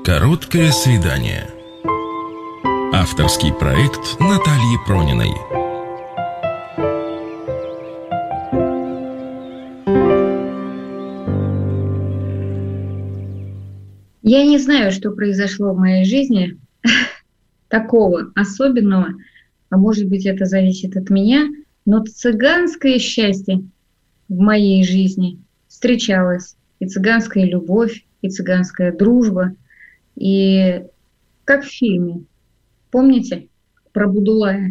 Короткое свидание. Авторский проект Натальи Прониной. Я не знаю, что произошло в моей жизни такого особенного, а может быть, это зависит от меня, но цыганское счастье в моей жизни встречалось. И цыганская любовь, и цыганская дружба, и как в фильме. Помните про Будулая?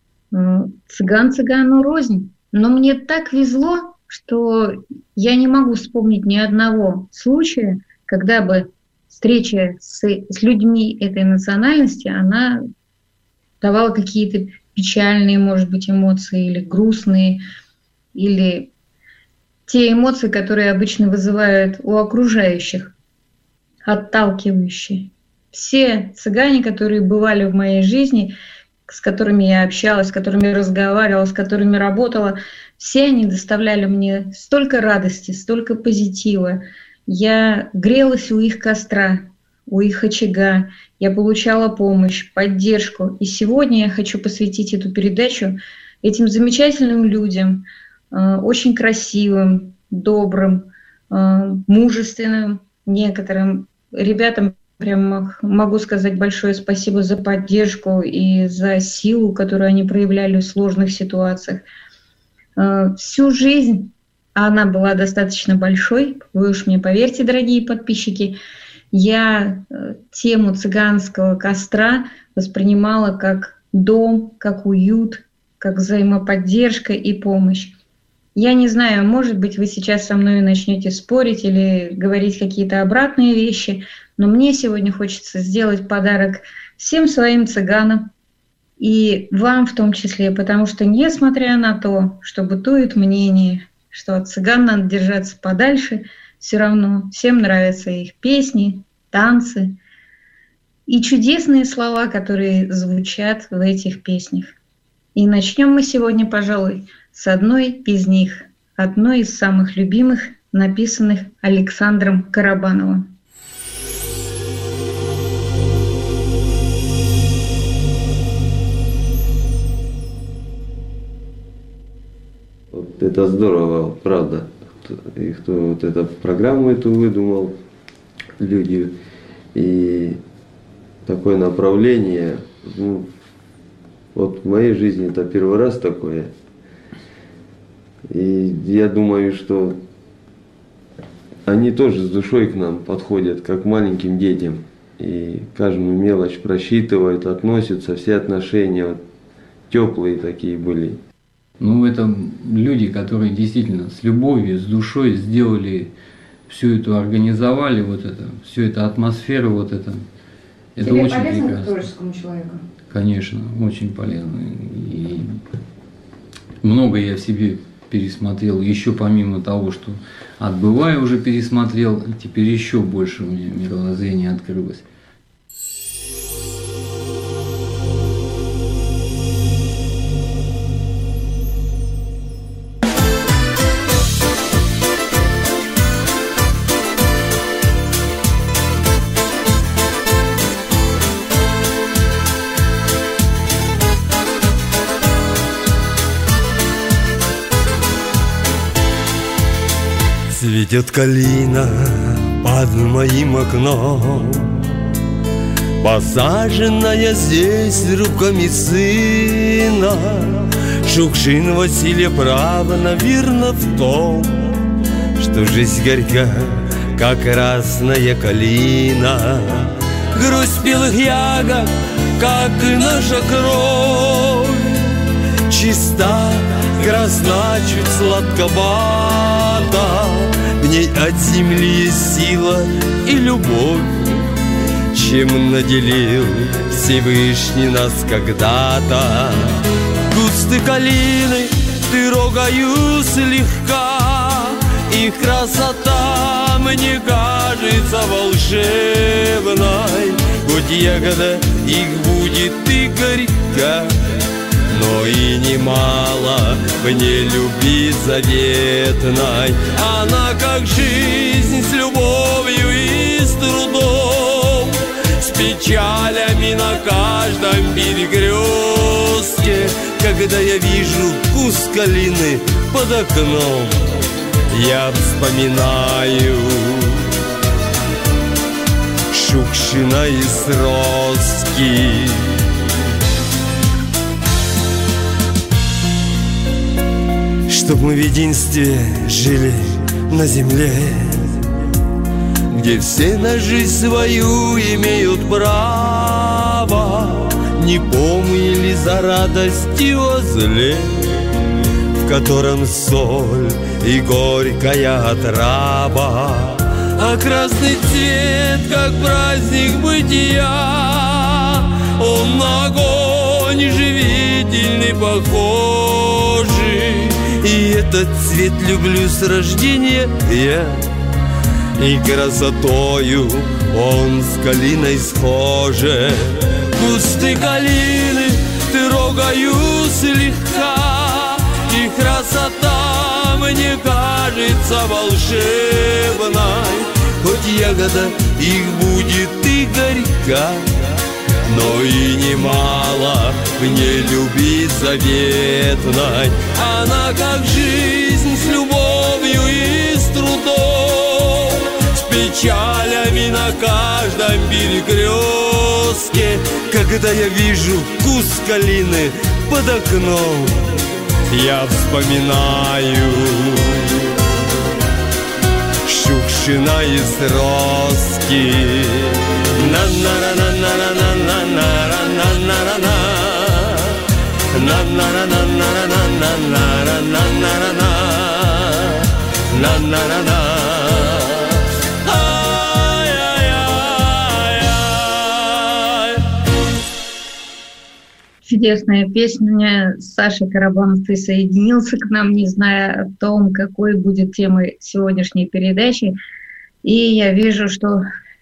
Цыган цыгану рознь. Но мне так везло, что я не могу вспомнить ни одного случая, когда бы встреча с людьми этой национальности, она давала какие-то печальные, может быть, эмоции, или грустные, или те эмоции, которые обычно вызывают у окружающих, отталкивающие. Все цыгане, которые бывали в моей жизни, с которыми я общалась, с которыми разговаривала, с которыми работала, все они доставляли мне столько радости, столько позитива. Я грелась у их костра, у их очага, я получала помощь, поддержку. И сегодня я хочу посвятить эту передачу этим замечательным людям, очень красивым, добрым, мужественным некоторым ребятам. Прям могу сказать большое спасибо за поддержку и за силу, которую они проявляли в сложных ситуациях. Всю жизнь, а она была достаточно большой, вы уж мне поверьте, дорогие подписчики, я тему цыганского костра воспринимала как дом, как уют, как взаимоподдержка и помощь. Я не знаю, может быть, вы сейчас со мной начнете спорить или говорить какие-то обратные вещи, но мне сегодня хочется сделать подарок всем своим цыганам и вам в том числе, потому что, несмотря на то, что бытует мнение, что от цыган надо держаться подальше, все равно всем нравятся их песни, танцы и чудесные слова, которые звучат в этих песнях. И начнем мы сегодня, пожалуй, с одной из них, одной из самых любимых, написанных Александром Карабановым. Вот это здорово, правда. И кто вот эту программу эту выдумал, люди, и такое направление, вот в моей жизни это первый раз такое. И я думаю, что они тоже с душой к нам подходят, как к маленьким детям. И каждую мелочь просчитывают, относятся, все отношения вот, теплые такие были. Ну, это люди, которые действительно с любовью, с душой сделали всю эту, организовали вот это, всю эту атмосферу, вот это. Это тебе очень полезно прекрасно. творческому человеку? Конечно, очень полезно. И много я в себе пересмотрел, еще помимо того, что отбывая уже пересмотрел, теперь еще больше у меня мировоззрение открылось. Цветет калина под моим окном, посаженная здесь руками сына. Шукшин Василия права, наверно, в том, что жизнь горька, как красная калина. Грусть белых ягод, как и наша кровь, чиста, красна, чуть сладковата. В ней от земли есть сила и любовь, чем наделил Всевышний нас когда-то. Кусты калины ты рогаю слегка, их красота мне кажется волшебной. Хоть ягода их будет и горька, но и немало мне любви заветной. Она как жизнь с любовью и с трудом, печалями на каждом перекрестке. Когда я вижу куст калины под окном, я вспоминаю Шукшина и Сроски. Чтоб мы в единстве жили на земле, где все на жизнь свою имеют право, не помнили за радость и о зле, в котором соль и горькая отрава, а красный цвет, как праздник бытия, он на огонь живительный похожий. И этот цвет люблю с рождения я, и красотою он с калиной схоже. Кусты калины трогаю слегка, и красота мне кажется волшебной. Хоть ягода их будет и горька, но и немало в ней любви заветной. Она как жизнь с любовью и с трудом, с печалями на каждом перекрестке. Когда я вижу куст калины под окном, я вспоминаю Шукшина и Сроски. Чудесная песня. Саша Карабанов присоединился к нам, не зная о том, какой будет темой сегодняшней передачи. И я вижу, что...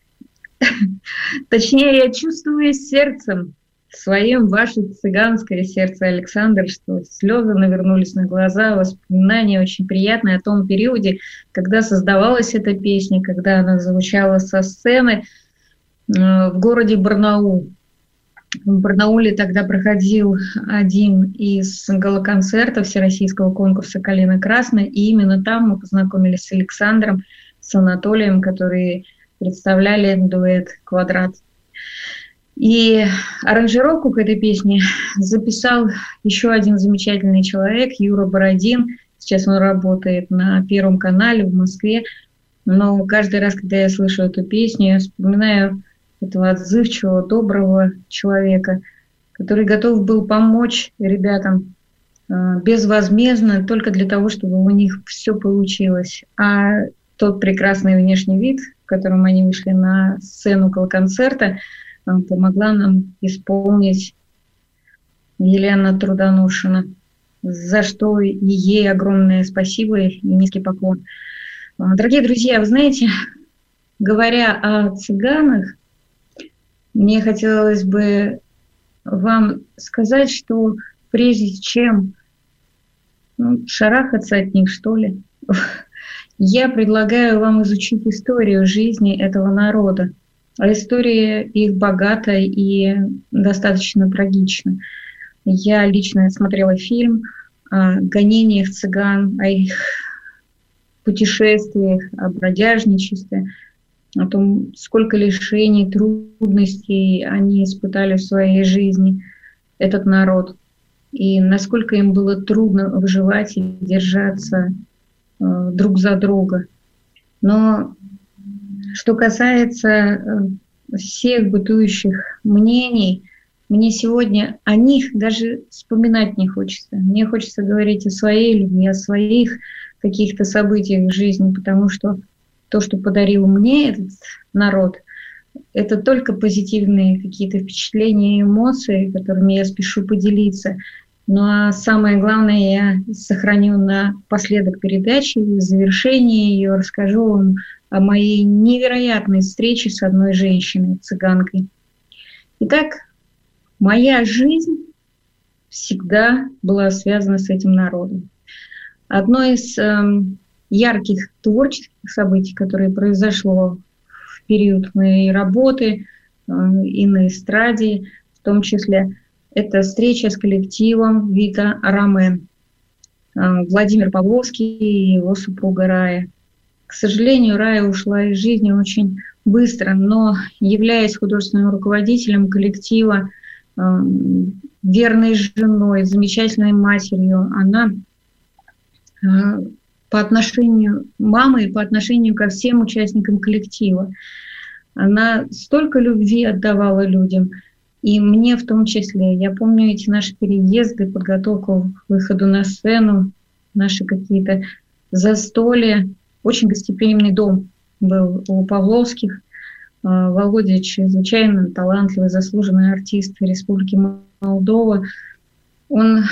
Точнее, я чувствую сердцем своим ваше цыганское сердце, Александр, что слезы навернулись на глаза, воспоминания очень приятные о том периоде, когда создавалась эта песня, когда она звучала со сцены в городе Барнаул. В Барнауле тогда проходил один из галоконцертов всероссийского конкурса «Калина красная», и именно там мы познакомились с Александром, с Анатолием, которые представляли дуэт «Квадрат». И аранжировку к этой песне записал еще один замечательный человек, Юра Бородин. Сейчас он работает на Первом канале в Москве. Но каждый раз, когда я слышу эту песню, я вспоминаю этого отзывчивого, доброго человека, который готов был помочь ребятам безвозмездно, только для того, чтобы у них все получилось. А тот прекрасный внешний вид, в котором они вышли на сцену концерта, помогла нам исполнить Елена Труданушина, за что ей огромное спасибо и низкий поклон. Дорогие друзья, вы знаете, говоря о цыганах, мне хотелось бы вам сказать, что прежде чем шарахаться от них, что ли, я предлагаю вам изучить историю жизни этого народа. А история их богата и достаточно трагична. Я лично смотрела фильм о гонениях цыган, о их путешествиях, о бродяжничестве, о том, сколько лишений, трудностей они испытали в своей жизни, этот народ, и насколько им было трудно выживать и держаться друг за друга. Но что касается всех бытующих мнений, мне сегодня о них даже вспоминать не хочется. Мне хочется говорить о своей любви, о своих каких-то событиях в жизни, потому что то, что подарил мне этот народ, это только позитивные какие-то впечатления и эмоции, которыми я спешу поделиться. Ну а самое главное, я сохраню напоследок передачи, в завершении ее расскажу вам о моей невероятной встрече с одной женщиной, цыганкой. Итак, моя жизнь всегда была связана с этим народом. Одно из ярких творческих событий, которое произошло в период моей работы и на эстраде, в том числе. Это встреча с коллективом Вита Рамен, Владимир Павловский и его супруга Рая. К сожалению, Рая ушла из жизни очень быстро, но, являясь художественным руководителем коллектива, верной женой, замечательной матерью, она по отношению мамы и по отношению ко всем участникам коллектива, она столько любви отдавала людям, и мне в том числе. Я помню эти наши переезды, подготовку к выходу на сцену, наши какие-то застолья. Очень гостеприимный дом был у Павловских. Володя чрезвычайно талантливый, заслуженный артист Республики Молдова. Он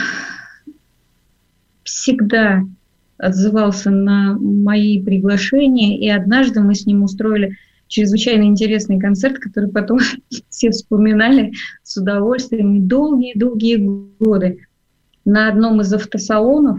всегда отзывался на мои приглашения, и однажды мы с ним устроили чрезвычайно интересный концерт, который потом все вспоминали с удовольствием долгие-долгие годы. На одном из автосалонов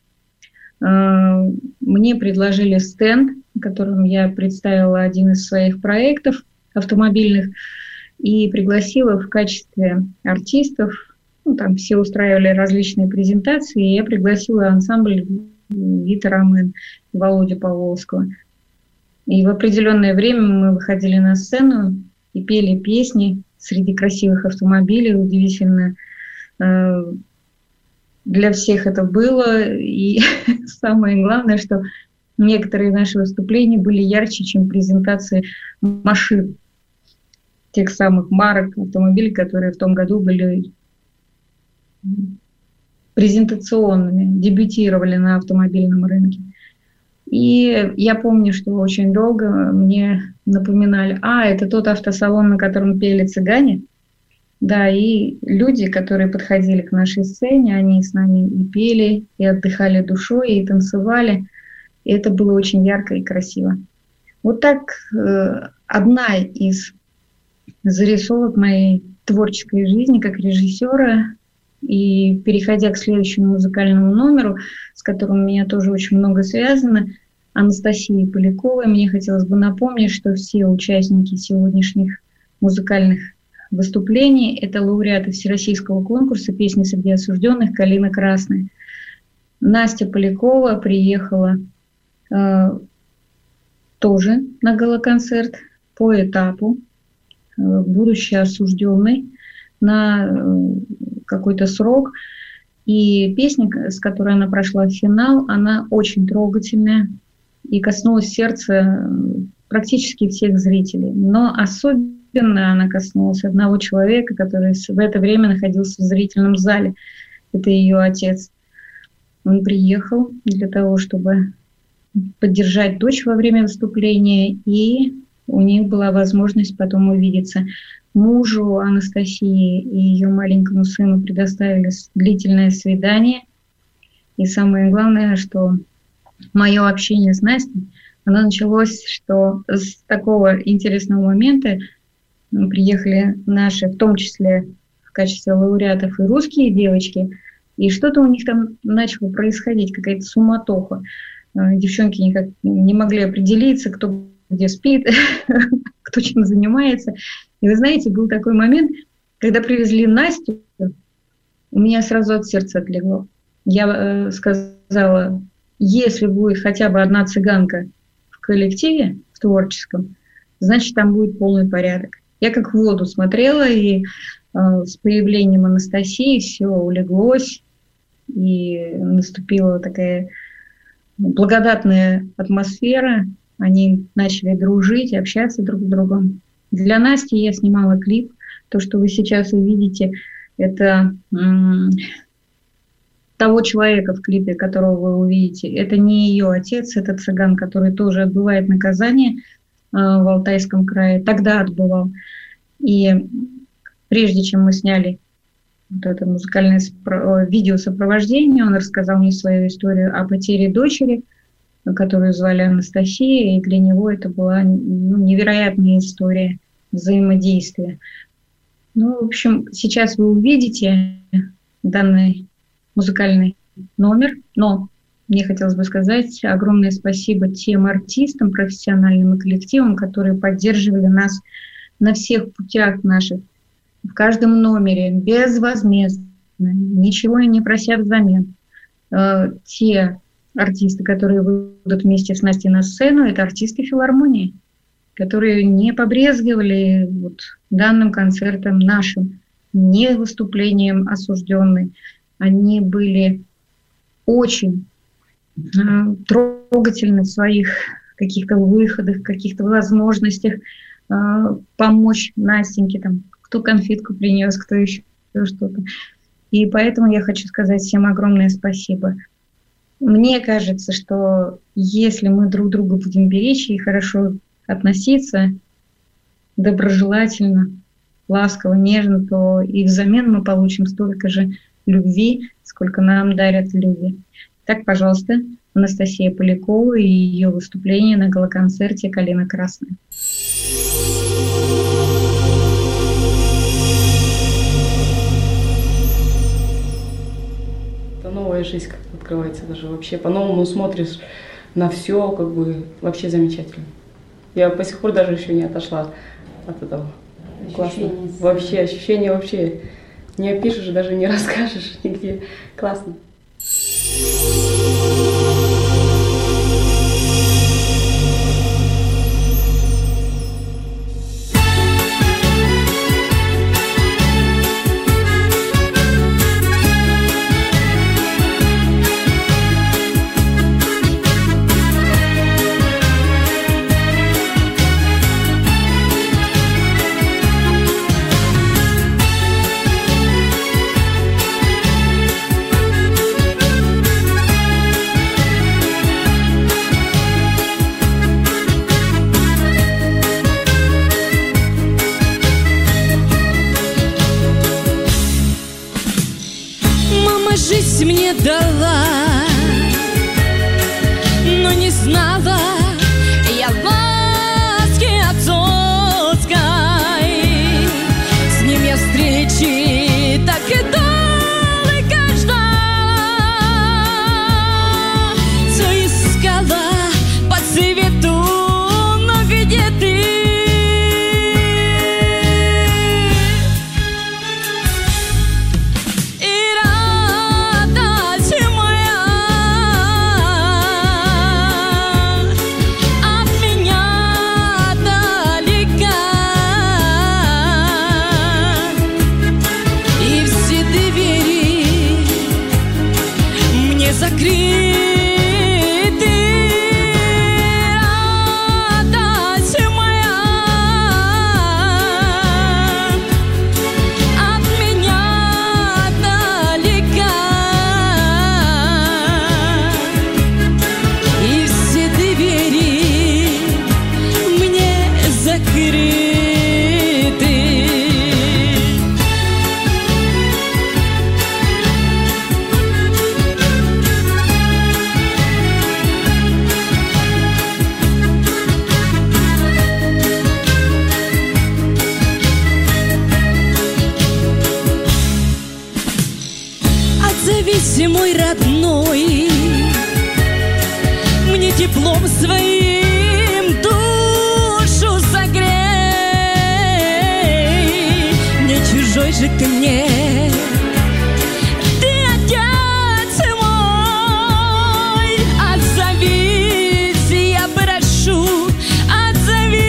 мне предложили стенд, на котором я представила один из своих проектов автомобильных и пригласила в качестве артистов. Там все устраивали различные презентации, и я пригласила ансамбль Вита Рамен, Володю Павловского. И в определенное время мы выходили на сцену и пели песни среди красивых автомобилей. Удивительно для всех это было. И самое главное, что некоторые наши выступления были ярче, чем презентации машин, тех самых марок автомобилей, которые в том году были презентационными, дебютировали на автомобильном рынке. И я помню, что очень долго мне напоминали: это тот автосалон, на котором пели цыгане. Да, и люди, которые подходили к нашей сцене, они с нами и пели, и отдыхали душой, и танцевали. И это было очень ярко и красиво. Вот так одна из зарисовок моей творческой жизни как режиссера. И переходя к следующему музыкальному номеру, с которым у меня тоже очень много связано, Анастасии Поляковой, мне хотелось бы напомнить, что все участники сегодняшних музыкальных выступлений – это лауреаты Всероссийского конкурса «Песни среди осужденных. Калина красная». Настя Полякова приехала тоже на галоконцерт по этапу, будучи осужденной на какой-то срок. И песня, с которой она прошла в финал, она очень трогательная и коснулась сердца практически всех зрителей. Но особенно она коснулась одного человека, который в это время находился в зрительном зале. Это ее отец. Он приехал для того, чтобы поддержать дочь во время выступления, и у них была возможность потом увидеться. Мужу Анастасии и ее маленькому сыну предоставили длительное свидание. И самое главное, что мое общение с Настей, оно началось, что с такого интересного момента приехали наши, в том числе в качестве лауреатов, и русские девочки, и что-то у них там начало происходить, какая-то суматоха. Девчонки никак не могли определиться, кто где спит, кто чем занимается. И вы знаете, был такой момент, когда привезли Настю, у меня сразу от сердца отлегло. Я сказала: если будет хотя бы одна цыганка в коллективе, в творческом, значит, там будет полный порядок. Я как в воду смотрела, и с появлением Анастасии все улеглось, и наступила такая благодатная атмосфера. Они начали дружить, общаться друг с другом. Для Насти я снимала клип. То, что вы сейчас увидите, это того человека в клипе, которого вы увидите. Это не ее отец, это цыган, который тоже отбывает наказание в Алтайском крае. Тогда отбывал. И прежде чем мы сняли вот это музыкальное видеосопровождение, он рассказал мне свою историю о потере дочери, которую звали Анастасия, и для него это была невероятная история взаимодействия. В общем, сейчас вы увидите данный музыкальный номер, но мне хотелось бы сказать огромное спасибо тем артистам, профессиональным и коллективам, которые поддерживали нас на всех путях наших, в каждом номере, безвозмездно, ничего не прося взамен. Те артисты, которые выйдут вместе с Настей на сцену, это артисты филармонии, которые не побрезговали данным концертом нашим, не выступлением осужденной. Они были очень трогательны в своих каких-то выходах, каких-то возможностях помочь Настеньке, там, кто конфетку принес, кто еще что-то. И поэтому я хочу сказать всем огромное спасибо. Мне кажется, что если мы друг друга будем беречь и хорошо относиться, доброжелательно, ласково, нежно, то и взамен мы получим столько же любви, сколько нам дарят люди. Так, пожалуйста, Анастасия Полякова и ее выступление на гала-концерте «Калина красная». Это новая жизнь как-то открывается даже вообще. По-новому смотришь на все, как бы вообще замечательно. Я по сих пор даже еще не отошла от этого. Классно. Вообще, ощущения вообще не опишешь, даже не расскажешь нигде. Классно. Жизнь мне дала, но не знала я ласки отцовской. С ним я встречи так и долго ждала, все искала по цвету, но где ты? Мой родной, мне теплом своим душу согрей, не чужой же ты мне, ты отец мой, отзовись, я прошу, отзовись.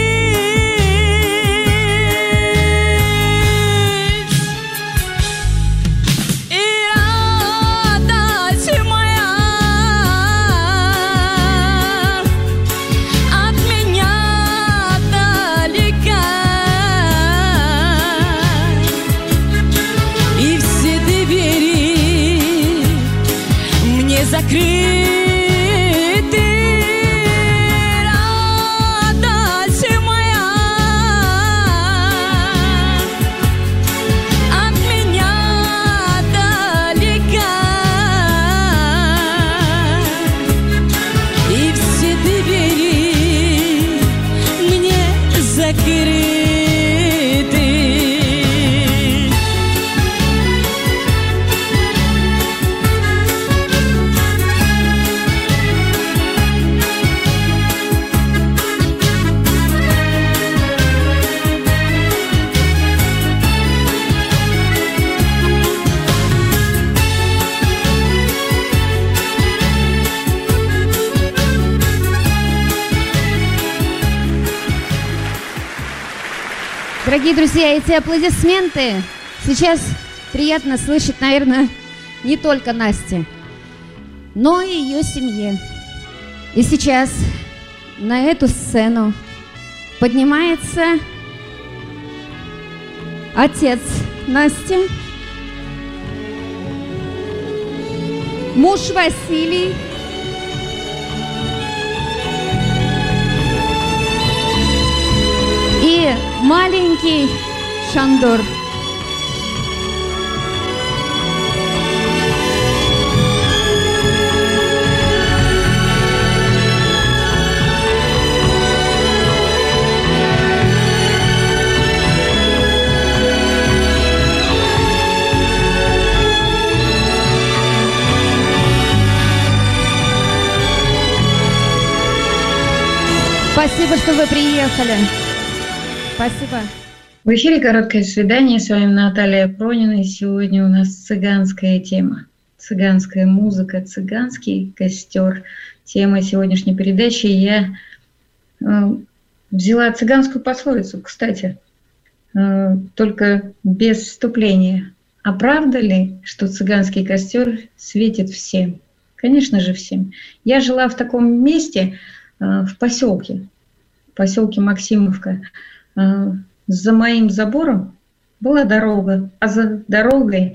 Дорогие друзья, эти аплодисменты сейчас приятно слышать, наверное, не только Насте, но и ее семье. И сейчас на эту сцену поднимается отец Насти, муж Василий, и маленький Шандор. Спасибо, что вы приехали. Спасибо. В эфире «Короткое свидание». С вами Наталья Пронина. И сегодня у нас цыганская тема. Цыганская музыка, цыганский костер. Тема сегодняшней передачи. Я взяла цыганскую пословицу, кстати, только без вступления. А правда ли, что цыганский костер светит всем? Конечно же, всем. Я жила в таком месте, в поселке Максимовка. За моим забором была дорога, а за дорогой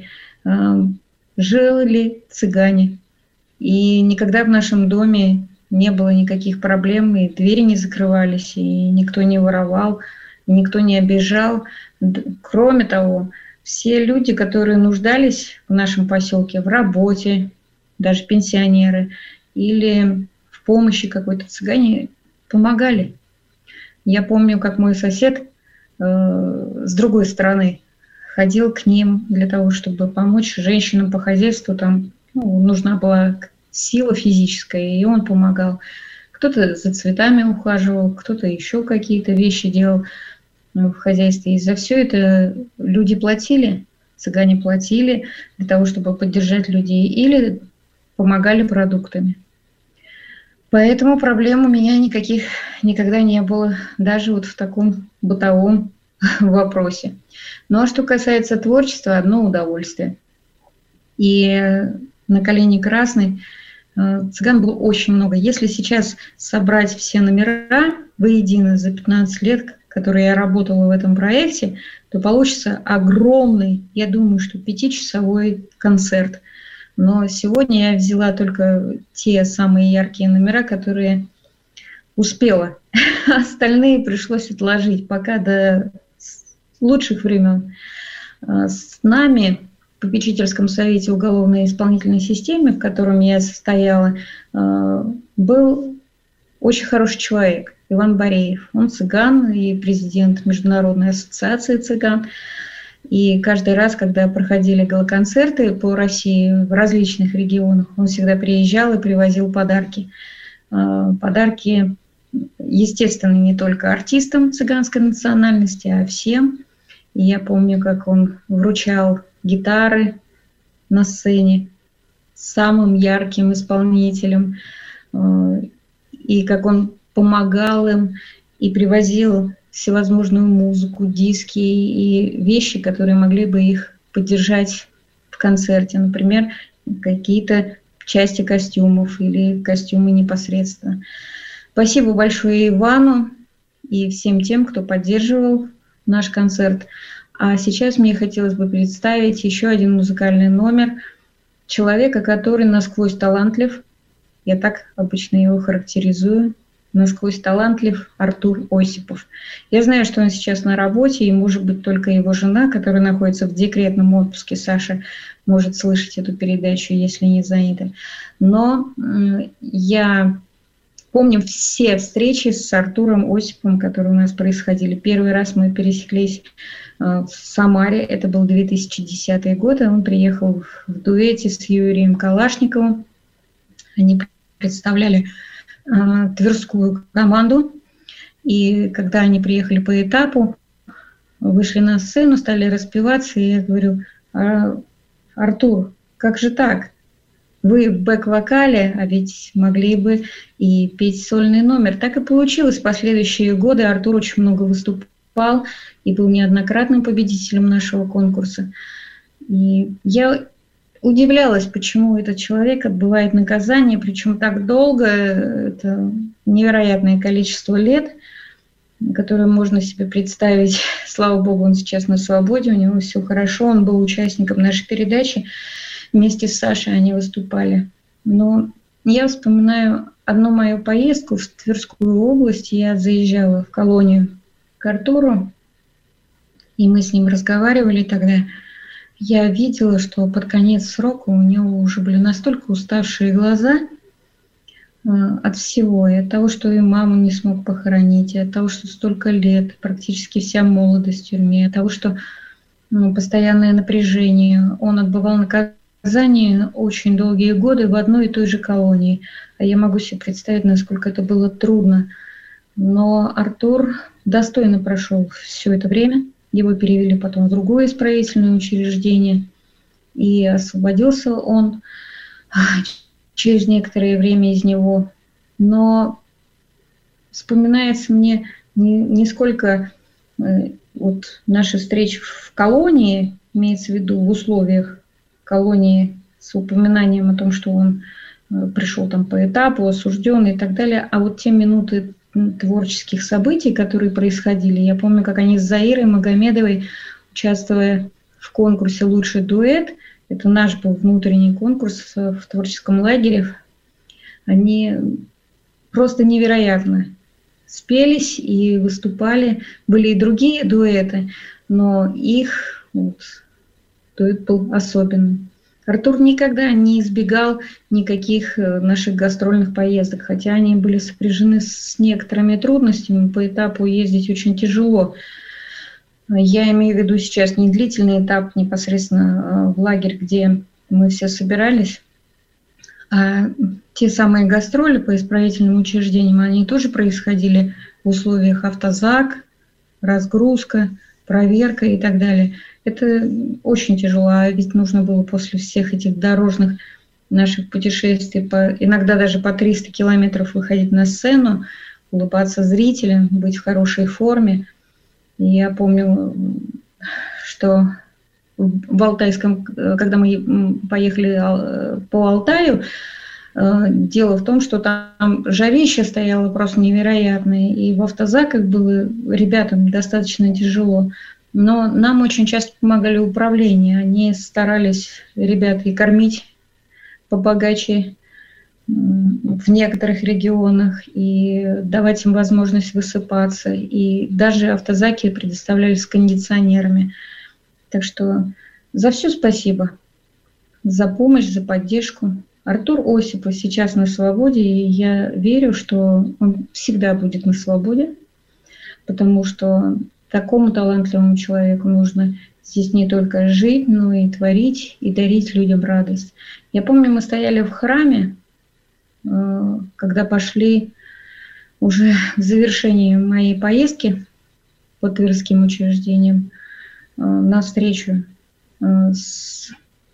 жили цыгане. И никогда в нашем доме не было никаких проблем, и двери не закрывались, и никто не воровал, и никто не обижал. Кроме того, все люди, которые нуждались в нашем поселке в работе, даже пенсионеры, или в помощи какой-то, цыгане помогали. Я помню, как мой сосед с другой стороны ходил к ним для того, чтобы помочь женщинам по хозяйству. Там нужна была сила физическая, и он помогал. Кто-то за цветами ухаживал, кто-то еще какие-то вещи делал в хозяйстве. И за все это люди платили, цыгане платили для того, чтобы поддержать людей, или помогали продуктами. Поэтому проблем у меня никаких никогда не было, даже вот в таком бытовом вопросе. Ну а что касается творчества, одно удовольствие. И на «Калине Красной» цыган было очень много. Если сейчас собрать все номера воедино за 15 лет, которые я работала в этом проекте, то получится огромный, я думаю, что 5-часовой концерт. Но сегодня я взяла только те самые яркие номера, которые успела. Остальные пришлось отложить пока до лучших времен. С нами в попечительском совете уголовной исполнительной системы, в котором я состояла, был очень хороший человек, Иван Бореев. Он цыган и президент Международной ассоциации цыган. И каждый раз, когда проходили галоконцерты по России в различных регионах, он всегда приезжал и привозил подарки. Подарки, естественно, не только артистам цыганской национальности, а всем. И я помню, как он вручал гитары на сцене самым ярким исполнителям, и как он помогал им и привозил всевозможную музыку, диски и вещи, которые могли бы их поддержать в концерте. Например, какие-то части костюмов или костюмы непосредственно. Спасибо большое Ивану и всем тем, кто поддерживал наш концерт. А сейчас мне хотелось бы представить еще один музыкальный номер человека, который насквозь талантлив. Я так обычно его характеризую. Насквозь талантлив Артур Осипов. Я знаю, что он сейчас на работе, и, может быть, только его жена, которая находится в декретном отпуске, Саша, может слышать эту передачу, если не занята. Но я помню все встречи с Артуром Осиповым, которые у нас происходили. Первый раз мы пересеклись в Самаре, это был 2010 год, и он приехал в дуэте с Юрием Калашниковым. Они представляли тверскую команду, и когда они приехали по этапу, вышли на сцену, стали распеваться, и я говорю: Артур, как же так? Вы в бэк-вокале, а ведь могли бы и петь сольный номер. Так и получилось. В последующие годы Артур очень много выступал выступал и был неоднократным победителем нашего конкурса. И я удивлялась, почему этот человек отбывает наказание, причем так долго, это невероятное количество лет, которое можно себе представить. Слава богу, он сейчас на свободе, у него все хорошо, он был участником нашей передачи, вместе с Сашей они выступали. Но я вспоминаю одну мою поездку в Тверскую область, я заезжала в колонию к Артуру, и мы с ним разговаривали тогда. Я видела, что под конец срока у него уже были настолько уставшие глаза от всего, и от того, что и маму не смог похоронить, и от того, что столько лет, практически вся молодость в тюрьме, от того, что постоянное напряжение. Он отбывал наказание очень долгие годы в одной и той же колонии. А я могу себе представить, насколько это было трудно. Но Артур достойно прошел все это время. Его перевели потом в другое исправительное учреждение. И освободился он через некоторое время из него. Но вспоминается мне не сколько вот наши встречи в колонии, имеется в виду в условиях колонии с упоминанием о том, что он пришел там по этапу, осужденный и так далее, а вот те минуты творческих событий, которые происходили. Я помню, как они с Заирой Магомедовой, участвуя в конкурсе «Лучший дуэт», это наш был внутренний конкурс в творческом лагере, они просто невероятно спелись и выступали. Были и другие дуэты, но их дуэт был особенным. Артур никогда не избегал никаких наших гастрольных поездок, хотя они были сопряжены с некоторыми трудностями. По этапу ездить очень тяжело. Я имею в виду сейчас не длительный этап непосредственно в лагерь, где мы все собирались, а те самые гастроли по исправительным учреждениям, они тоже происходили в условиях автозак, разгрузка, проверка и так далее. Это очень тяжело, а ведь нужно было после всех этих дорожных наших путешествий, иногда даже по 300 километров выходить на сцену, улыбаться зрителям, быть в хорошей форме. И я помню, что в Алтайском, когда мы поехали по Алтаю, дело в том, что там жарище стояло просто невероятное, и в автозаках было ребятам достаточно тяжело. Но нам очень часто помогали управление. Они старались, ребят, и кормить побогаче в некоторых регионах, и давать им возможность высыпаться. И даже автозаки предоставлялись с кондиционерами. Так что за все спасибо. За помощь, за поддержку. Артур Осипов сейчас на свободе, и я верю, что он всегда будет на свободе, потому что такому талантливому человеку нужно здесь не только жить, но и творить, и дарить людям радость. Я помню, мы стояли в храме, когда пошли уже в завершении моей поездки по тверским учреждениям на встречу с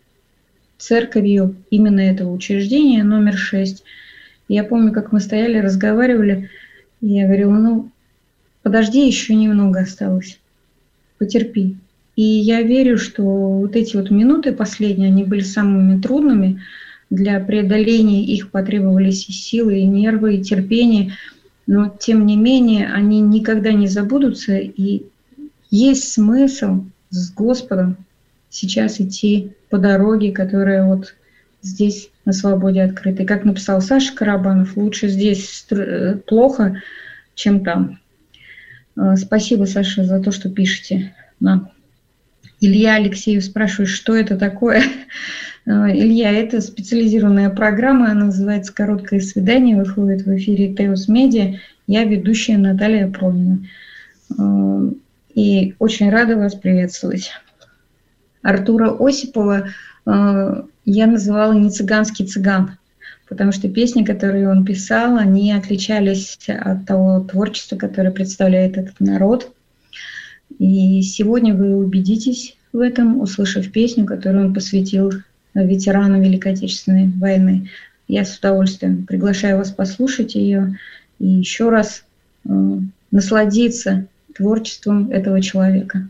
церковью именно этого учреждения, номер 6. Я помню, как мы стояли, разговаривали, и я говорила, подожди, еще немного осталось, потерпи. И я верю, что вот эти вот минуты последние, они были самыми трудными. Для преодоления их потребовались и силы, и нервы, и терпение. Но, тем не менее, они никогда не забудутся. И есть смысл с Господом сейчас идти по дороге, которая вот здесь на свободе открыта. И как написал Саша Карабанов, лучше здесь плохо, чем там. Спасибо, Саша, за то, что пишете нам. Илья Алексеев спрашивает, что это такое. Илья, это специализированная программа, она называется «Короткое свидание», выходит в эфире Теос Медиа. Я ведущая Наталья Пронина. И очень рада вас приветствовать. Артура Осипова я называла «Не цыганский цыган», потому что песни, которые он писал, они отличались от того творчества, которое представляет этот народ. И сегодня вы убедитесь в этом, услышав песню, которую он посвятил ветерану Великой Отечественной войны. Я с удовольствием приглашаю вас послушать ее и еще раз насладиться творчеством этого человека.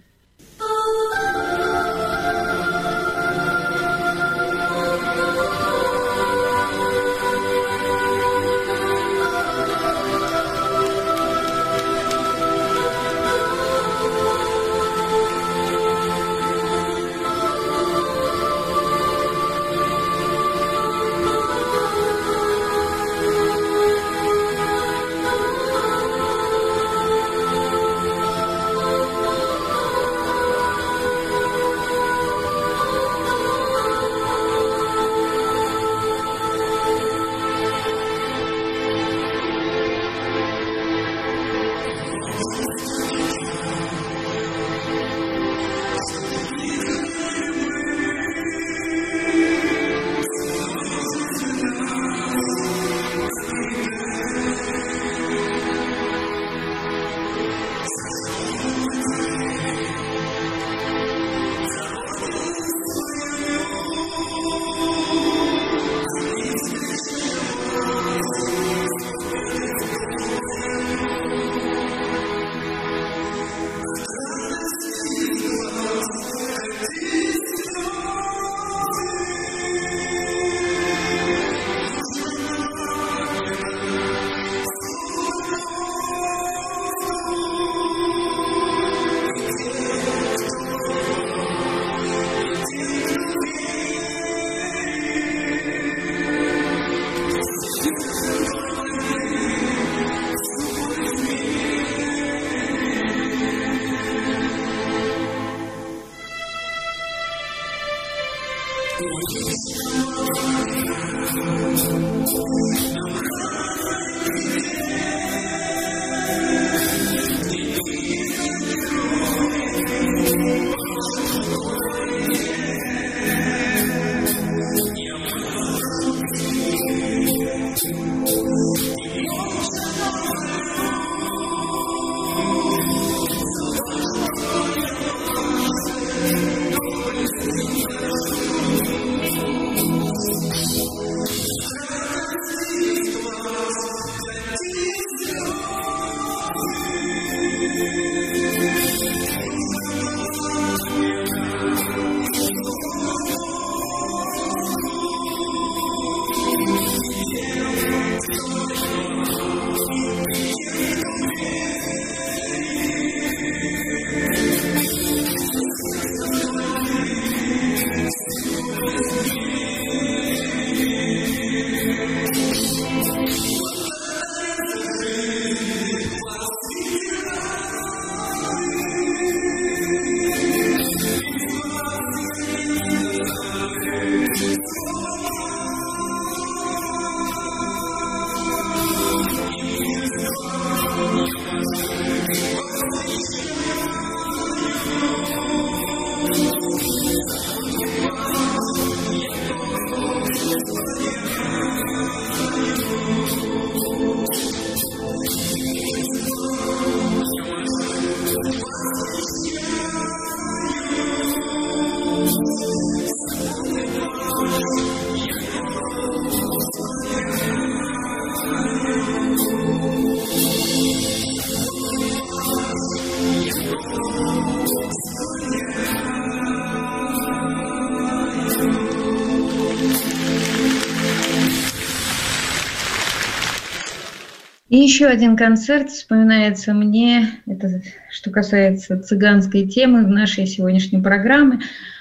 И еще один концерт вспоминается мне, это что касается цыганской темы в нашей сегодняшней программе.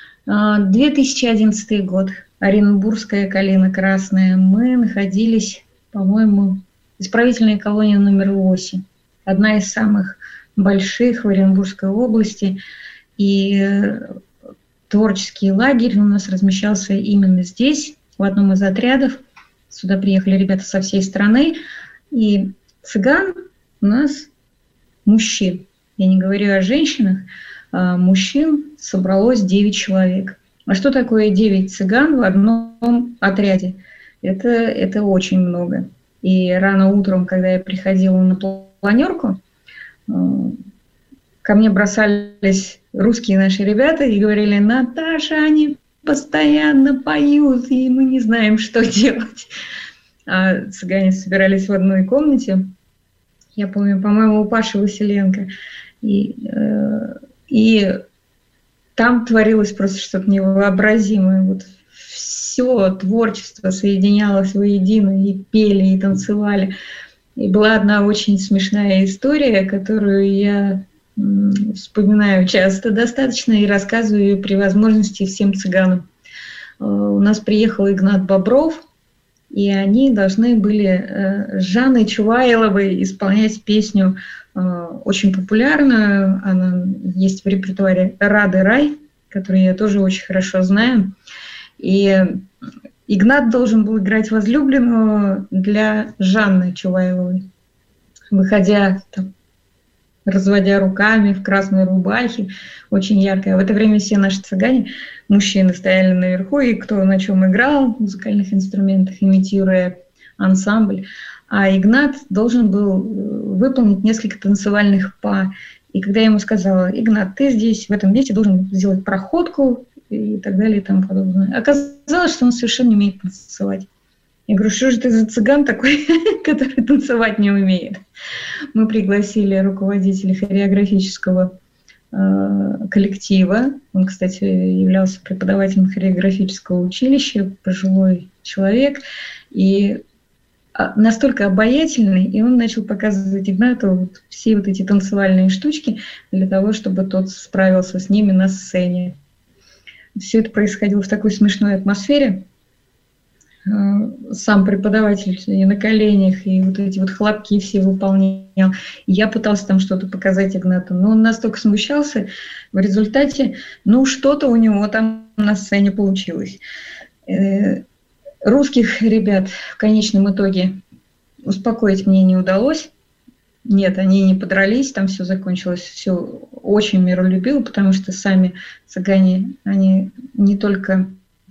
2011 год, Оренбургская калина красная. Мы находились, по-моему, исправительная колония номер 8, одна из самых больших в Оренбургской области. И творческий лагерь у нас размещался именно здесь, в одном из отрядов. Сюда приехали ребята со всей страны. И цыган у нас мужчин. Я не говорю о женщинах. Мужчин собралось 9 человек. А что такое 9 цыган в одном отряде? Это очень много. И рано утром, когда я приходила на планерку, ко мне бросались русские наши ребята и говорили: Наташа, они постоянно поют, и мы не знаем, что делать. А цыгане собирались в одной комнате. Я помню, по-моему, у Паши Василенко. И там творилось просто что-то невообразимое. Вот все творчество соединялось воедино, и пели, и танцевали. И была одна очень смешная история, которую я вспоминаю часто достаточно и рассказываю ее при возможности всем цыганам. У нас приехал Игнат Бобров, и они должны были с Жанной Чувайловой исполнять песню очень популярную. Она есть в репертуаре «Рады рай», которую я тоже очень хорошо знаю. И Игнат должен был играть возлюбленного для Жанны Чувайловой, выходя там, разводя руками в красной рубахе, очень яркая. В это время все наши цыгане, мужчины, стояли наверху, и кто на чем играл, в музыкальных инструментах, имитируя ансамбль. А Игнат должен был выполнить несколько танцевальных па. И когда я ему сказала: Игнат, ты здесь, в этом месте должен сделать проходку и так далее и тому подобное. Оказалось, что он совершенно не умеет танцевать. Я говорю: что же ты за цыган такой, который танцевать не умеет? Мы пригласили руководителя хореографического коллектива. Он, кстати, являлся преподавателем хореографического училища, пожилой человек. И настолько обаятельный, и он начал показывать Игнату вот все вот эти танцевальные штучки для того, чтобы тот справился с ними на сцене. Все это происходило в такой смешной атмосфере. Сам преподаватель и на коленях, и вот эти вот хлопки все выполнял. Я пыталась там что-то показать Игнату, но он настолько смущался. В результате, что-то у него там на сцене получилось. Русских ребят в конечном итоге успокоить мне не удалось. Нет, они не подрались, там все закончилось, все очень миролюбиво, потому что сами цыгане, они не только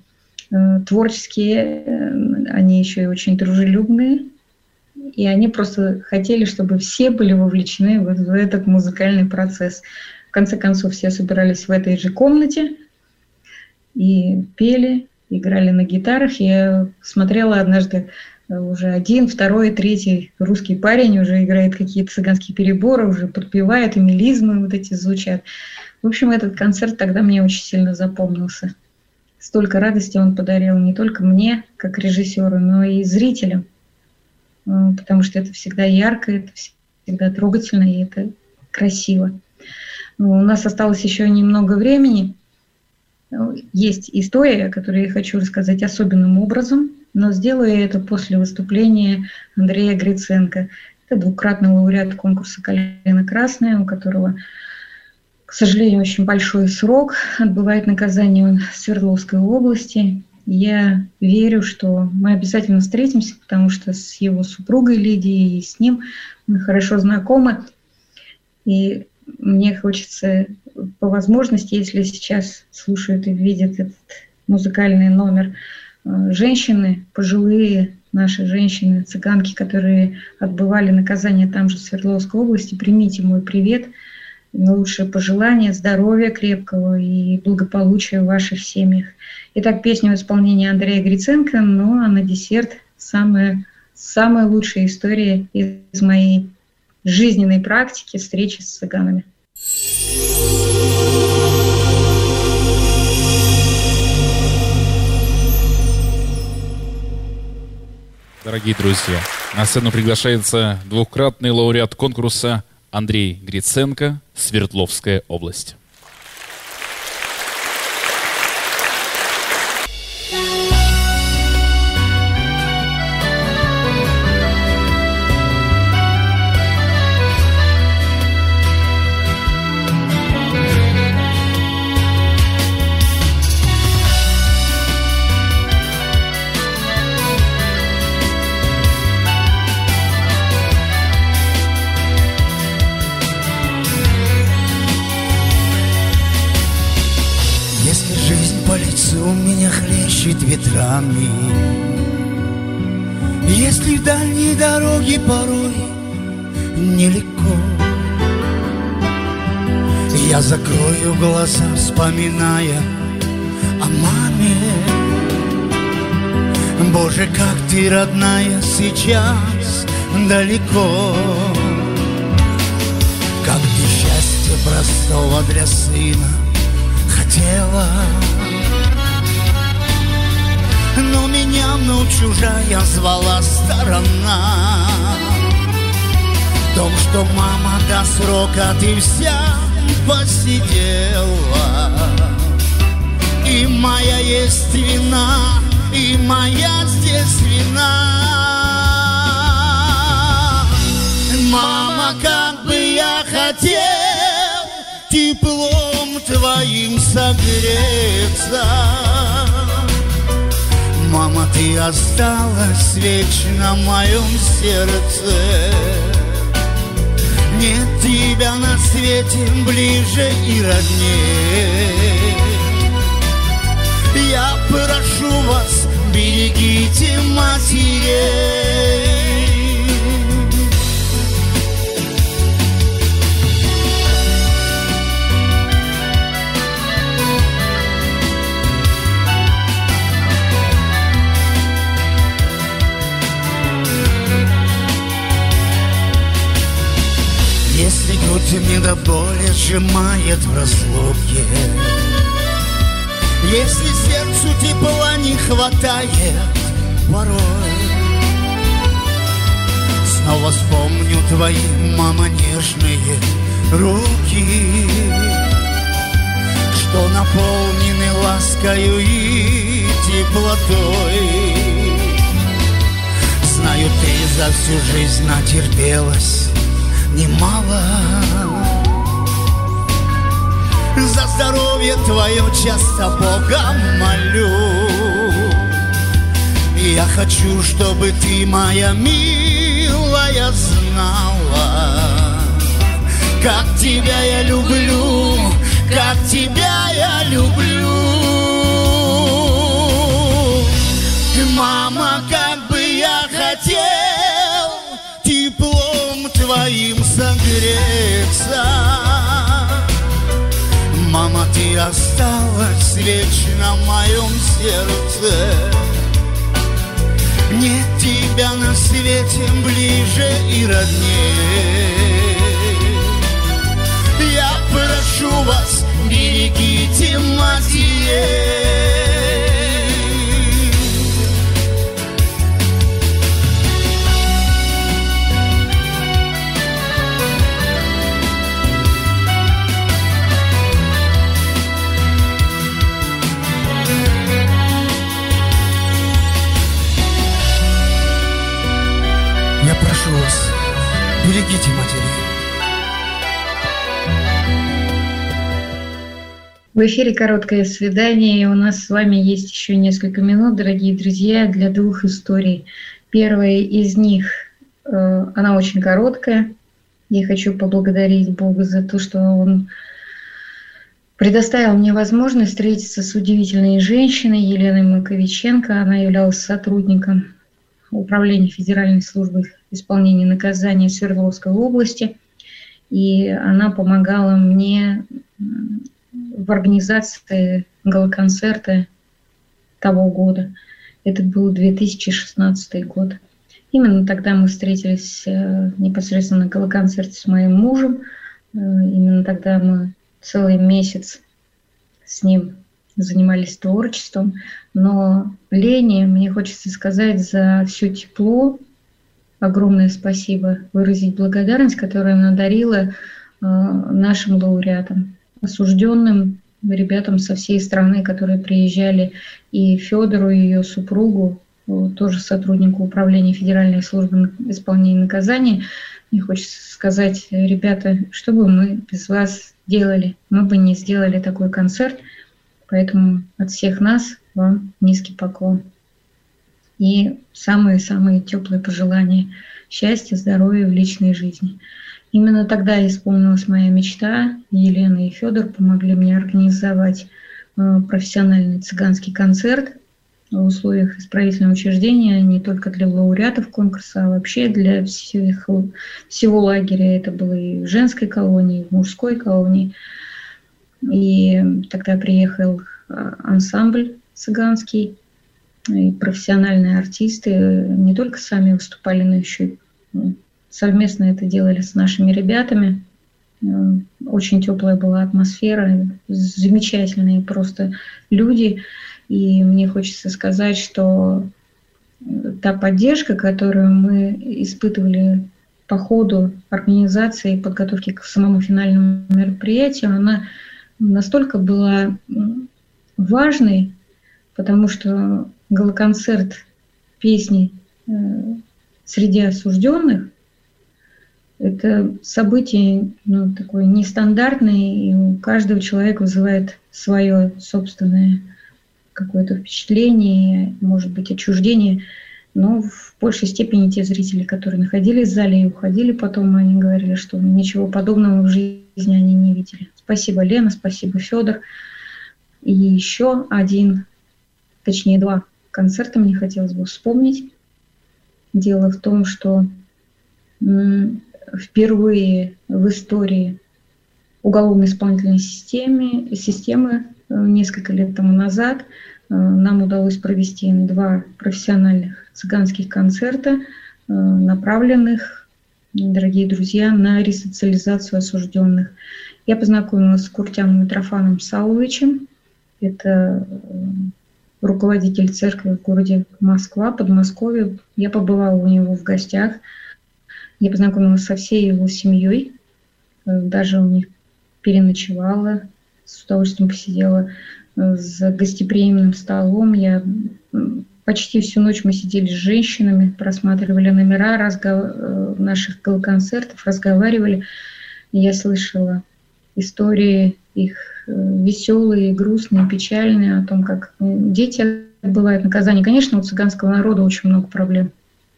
творческие, они еще и очень дружелюбные. И они просто хотели, чтобы все были вовлечены в этот музыкальный процесс. В конце концов, все собирались в этой же комнате и пели, играли на гитарах. Я смотрела однажды, уже один, второй, третий русский парень уже играет какие-то цыганские переборы, уже подпевает, и мелизмы вот эти звучат. В общем, этот концерт тогда мне очень сильно запомнился. Столько радости он подарил не только мне, как режиссеру, но и зрителям. Потому что это всегда ярко, это всегда трогательно и это красиво. У нас осталось еще немного времени. Есть история, которую я хочу рассказать особенным образом, но сделаю я это после выступления Андрея Гриценко. Это двукратный лауреат конкурса «Калина красная», у которого, к сожалению, очень большой срок, отбывает наказание он в Свердловской области. Я верю, что мы обязательно встретимся, потому что с его супругой Лидией и с ним мы хорошо знакомы. И мне хочется по возможности, если сейчас слушают и видят этот музыкальный номер, женщины, пожилые наши женщины, цыганки, которые отбывали наказание там же в Свердловской области, примите мой привет. Наилучшие пожелания, здоровья крепкого и благополучия в ваших семьях. Итак, песня в исполнении Андрея Гриценко, а на десерт самая лучшая история из моей жизненной практики встречи с цыганами. Дорогие друзья, на сцену приглашается двукратный лауреат конкурса Андрей Гриценко, Свердловская область. Ветрами. Если в дальней дороге порой нелегко, я закрою глаза, вспоминая о маме. Боже, как ты, родная, сейчас далеко. как ты счастья простого для сына хотела. Но меня вновь чужая звала сторона. В том, что мама до срока ты вся посидела. И моя есть вина, и моя здесь вина. Мама, как бы я хотел теплом твоим согреться. Мама, ты осталась вечно в моем сердце. Нет тебя на свете ближе и роднее. Я прошу вас, берегите матерей. Если грудь мне до боли сжимает в разлуке, если сердцу тепла не хватает порой, снова вспомню твои, мама, нежные руки, что наполнены ласкою и теплотой. Знаю, ты за всю жизнь натерпелась немало. За здоровье твое часто Бога молю. И я хочу, чтобы ты, моя милая, знала, как тебя я люблю, как тебя я люблю. Мама, как бы я хотел теплом твоим согреться. Мама, ты осталась вечно в моем сердце. Нет тебя на свете ближе и роднее. Я прошу вас, берегите матерей. Я прошу вас, берегите матерей. В эфире «Короткое свидание», и у нас с вами есть еще несколько минут, дорогие друзья, для двух историй. Первая из них, она очень короткая. Я хочу поблагодарить Бога за то, что Он предоставил мне возможность встретиться с удивительной женщиной Еленой Маковиченко. Она являлась сотрудником Управления Федеральной службы исполнения наказания Свердловской области, и она помогала мне в организации гала-концерта того года. Это был 2016 год. Именно тогда мы встретились непосредственно на гала-концерте с моим мужем. Именно тогда мы целый месяц с ним занимались творчеством. Но Лене мне хочется сказать за все тепло, огромное спасибо, выразить благодарность, которую она дарила нашим лауреатам, осужденным ребятам со всей страны, которые приезжали, и Федору, и ее супругу, тоже сотруднику Управления Федеральной службы исполнения наказания. Мне хочется сказать, ребята, что бы мы без вас делали? Мы бы не сделали такой концерт, поэтому от всех нас вам низкий поклон. И самые-самые теплые пожелания счастья, здоровья в личной жизни. Именно тогда исполнилась моя мечта. Елена и Федор помогли мне организовать профессиональный цыганский концерт в условиях исправительного учреждения, не только для лауреатов конкурса, а вообще для всего лагеря. Это было и в женской колонии, и в мужской колонии. И тогда приехал ансамбль цыганский, и профессиональные артисты не только сами выступали, но еще и совместно это делали с нашими ребятами. Очень теплая была атмосфера, замечательные просто люди. И мне хочется сказать, что та поддержка, которую мы испытывали по ходу организации и подготовки к самому финальному мероприятию, она настолько была важной, потому что гала-концерт песни среди осужденных — это событие такое нестандартное, и у каждого человека вызывает свое собственное какое-то впечатление, может быть, отчуждение. Но в большей степени те зрители, которые находились в зале и уходили потом, они говорили, что ничего подобного в жизни они не видели. Спасибо, Лена, спасибо, Федор. И еще два концерта мне хотелось бы вспомнить. Дело в том, что впервые в истории уголовно-исполнительной системы несколько лет тому назад нам удалось провести 2 профессиональных цыганских концерта, направленных, дорогие друзья, на ресоциализацию осужденных. Я познакомилась с Куртяном Митрофаном Сауловичем. Это руководитель церкви в городе Москва, Подмосковье. Я побывала у него в гостях. Я познакомилась со всей его семьей. Даже у них переночевала, с удовольствием посидела за гостеприимным столом. Почти всю ночь мы сидели с женщинами, просматривали номера наших гала-концертов, разговаривали. Я слышала истории их веселые, грустные, печальные, о том, как дети отбывают наказание. Конечно, у цыганского народа очень много проблем,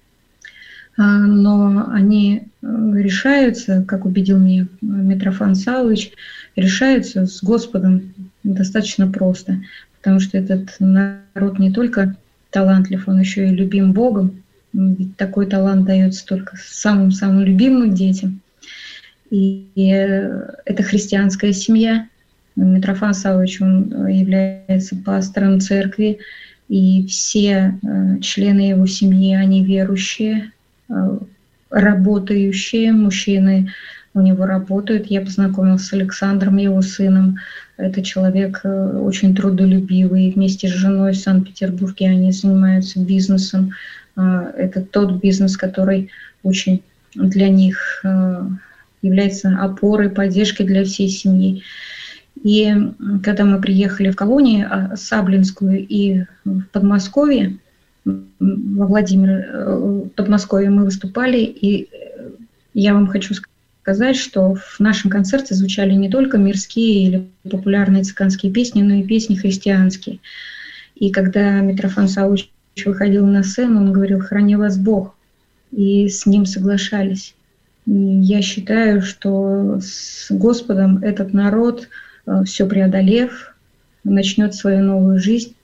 но они решаются, как убедил меня Митрофан Саулович, решаются с Господом достаточно просто, потому что этот народ не только талантлив, он еще и любим Богом, ведь такой талант дается только самым-самым любимым детям. И это христианская семья. Митрофан Саулович, он является пастором церкви, и все члены его семьи, они верующие, работающие, мужчины у него работают. Я познакомилась с Александром, его сыном. Это человек очень трудолюбивый. Вместе с женой в Санкт-Петербурге они занимаются бизнесом. Это тот бизнес, который очень для них является опорой, поддержкой для всей семьи. И когда мы приехали в колонию Саблинскую и в Подмосковье, во Подмосковье мы выступали, и я вам хочу сказать, что в нашем концерте звучали не только мирские или популярные цыганские песни, но и песни христианские. И когда Митрофан Саулович выходил на сцену, он говорил: «Храни вас Бог», и с ним соглашались. И я считаю, что с Господом этот народ, все преодолев, начнет свою новую жизнь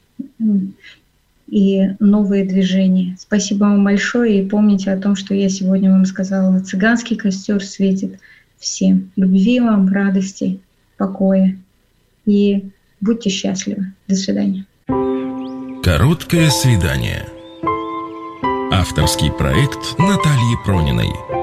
и новые движения. Спасибо вам большое, и помните о том, что я сегодня вам сказала. Цыганский костер светит всем. Любви вам, радости, покоя. И будьте счастливы. До свидания. Короткое свидание. Авторский проект Натальи Прониной.